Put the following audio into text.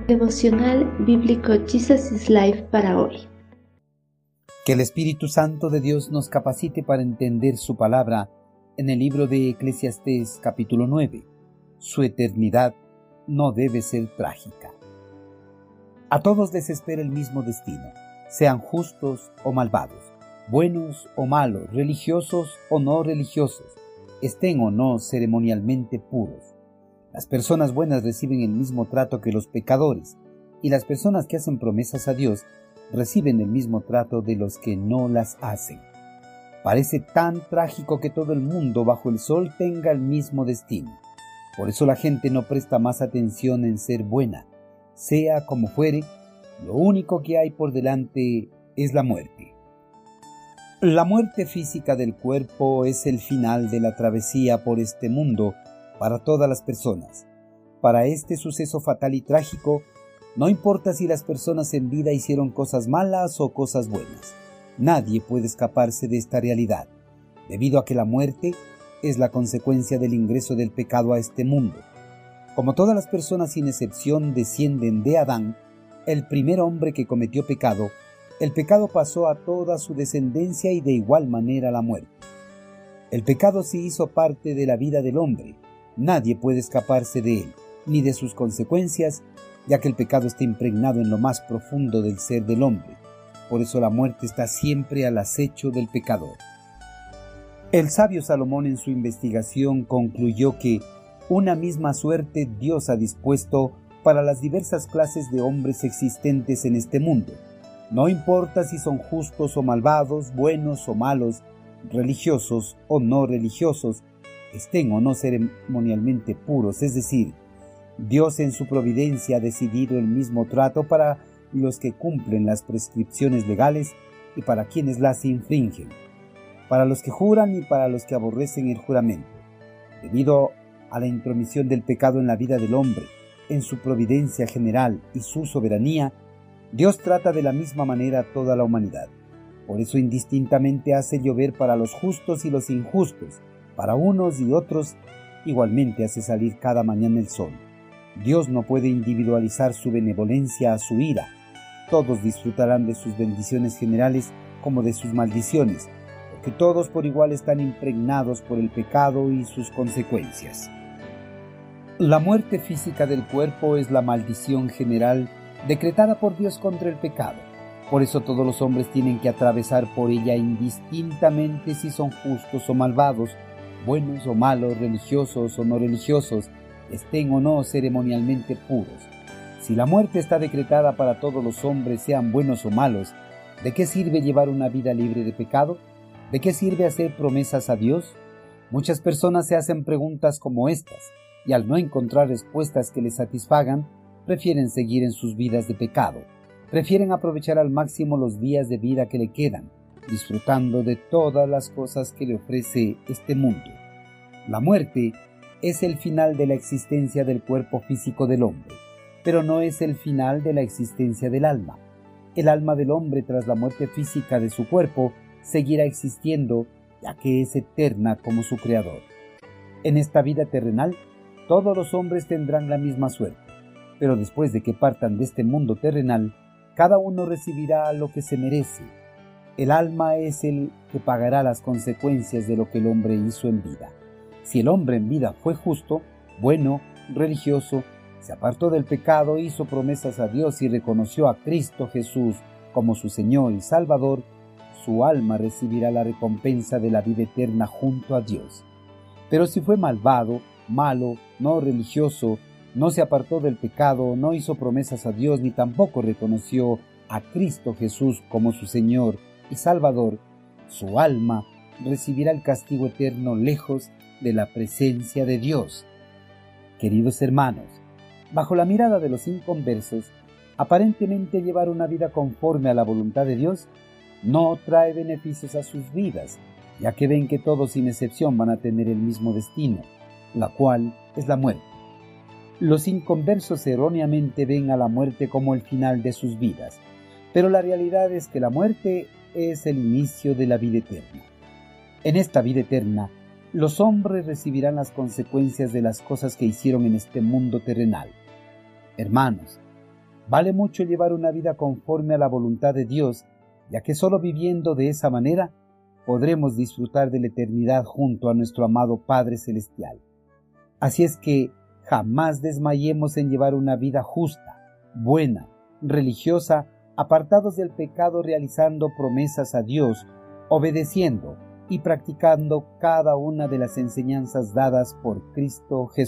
Devocional bíblico Jesus is Life para hoy. Que el Espíritu Santo de Dios nos capacite para entender su palabra en el libro de Eclesiastés capítulo 9. Su eternidad no debe ser trágica. A todos les espera el mismo destino, sean justos o malvados, buenos o malos, religiosos o no religiosos, estén o no ceremonialmente puros. Las personas buenas reciben el mismo trato que los pecadores, y las personas que hacen promesas a Dios reciben el mismo trato de los que no las hacen. Parece tan trágico que todo el mundo bajo el sol tenga el mismo destino. Por eso la gente no presta más atención en ser buena. Sea como fuere, lo único que hay por delante es la muerte. La muerte física del cuerpo es el final de la travesía por este mundo para todas las personas. Para este suceso fatal y trágico, no importa si las personas en vida hicieron cosas malas o cosas buenas. Nadie puede escaparse de esta realidad, debido a que la muerte es la consecuencia del ingreso del pecado a este mundo. Como todas las personas sin excepción descienden de Adán, el primer hombre que cometió pecado, el pecado pasó a toda su descendencia y de igual manera la muerte. El pecado se hizo parte de la vida del hombre. Nadie puede escaparse de él, ni de sus consecuencias, ya que el pecado está impregnado en lo más profundo del ser del hombre. Por eso la muerte está siempre al acecho del pecador. El sabio Salomón en su investigación concluyó que una misma suerte Dios ha dispuesto para las diversas clases de hombres existentes en este mundo. No importa si son justos o malvados, buenos o malos, religiosos o no religiosos, estén o no ceremonialmente puros, es decir, Dios en su providencia ha decidido el mismo trato para los que cumplen las prescripciones legales y para quienes las infringen, para los que juran y para los que aborrecen el juramento. Debido a la intromisión del pecado en la vida del hombre, en su providencia general y su soberanía, Dios trata de la misma manera a toda la humanidad. Por eso indistintamente hace llover para los justos y los injustos, para unos y otros, igualmente hace salir cada mañana el sol. Dios no puede individualizar su benevolencia a su ira. Todos disfrutarán de sus bendiciones generales como de sus maldiciones, porque todos por igual están impregnados por el pecado y sus consecuencias. La muerte física del cuerpo es la maldición general decretada por Dios contra el pecado. Por eso todos los hombres tienen que atravesar por ella indistintamente si son justos o malvados, buenos o malos, religiosos o no religiosos, estén o no ceremonialmente puros. Si la muerte está decretada para todos los hombres, sean buenos o malos, ¿de qué sirve llevar una vida libre de pecado? ¿De qué sirve hacer promesas a Dios? Muchas personas se hacen preguntas como estas, y al no encontrar respuestas que les satisfagan, prefieren seguir en sus vidas de pecado. Prefieren aprovechar al máximo los días de vida que le quedan, disfrutando de todas las cosas que le ofrece este mundo. La muerte es el final de la existencia del cuerpo físico del hombre, pero no es el final de la existencia del alma. El alma del hombre, tras la muerte física de su cuerpo, seguirá existiendo, ya que es eterna como su creador. En esta vida terrenal, todos los hombres tendrán la misma suerte, pero después de que partan de este mundo terrenal, cada uno recibirá lo que se merece. El alma es el que pagará las consecuencias de lo que el hombre hizo en vida. Si el hombre en vida fue justo, bueno, religioso, se apartó del pecado, hizo promesas a Dios y reconoció a Cristo Jesús como su Señor y Salvador, su alma recibirá la recompensa de la vida eterna junto a Dios. Pero si fue malvado, malo, no religioso, no se apartó del pecado, no hizo promesas a Dios ni tampoco reconoció a Cristo Jesús como su Señor y Salvador, su alma recibirá el castigo eterno lejos de la presencia de Dios. Queridos hermanos, bajo la mirada de los inconversos, aparentemente llevar una vida conforme a la voluntad de Dios no trae beneficios a sus vidas, ya que ven que todos sin excepción van a tener el mismo destino, la cual es la muerte. Los inconversos erróneamente ven a la muerte como el final de sus vidas, pero la realidad es que la muerte es el inicio de la vida eterna. En esta vida eterna, los hombres recibirán las consecuencias de las cosas que hicieron en este mundo terrenal. Hermanos, Vale mucho llevar una vida conforme a la voluntad de Dios, ya que solo viviendo de esa manera podremos disfrutar de la eternidad junto a nuestro amado Padre Celestial. Así es que jamás desmayemos en llevar una vida justa, buena, religiosa, apartados del pecado, realizando promesas a Dios, obedeciendo y practicando cada una de las enseñanzas dadas por Cristo Jesús.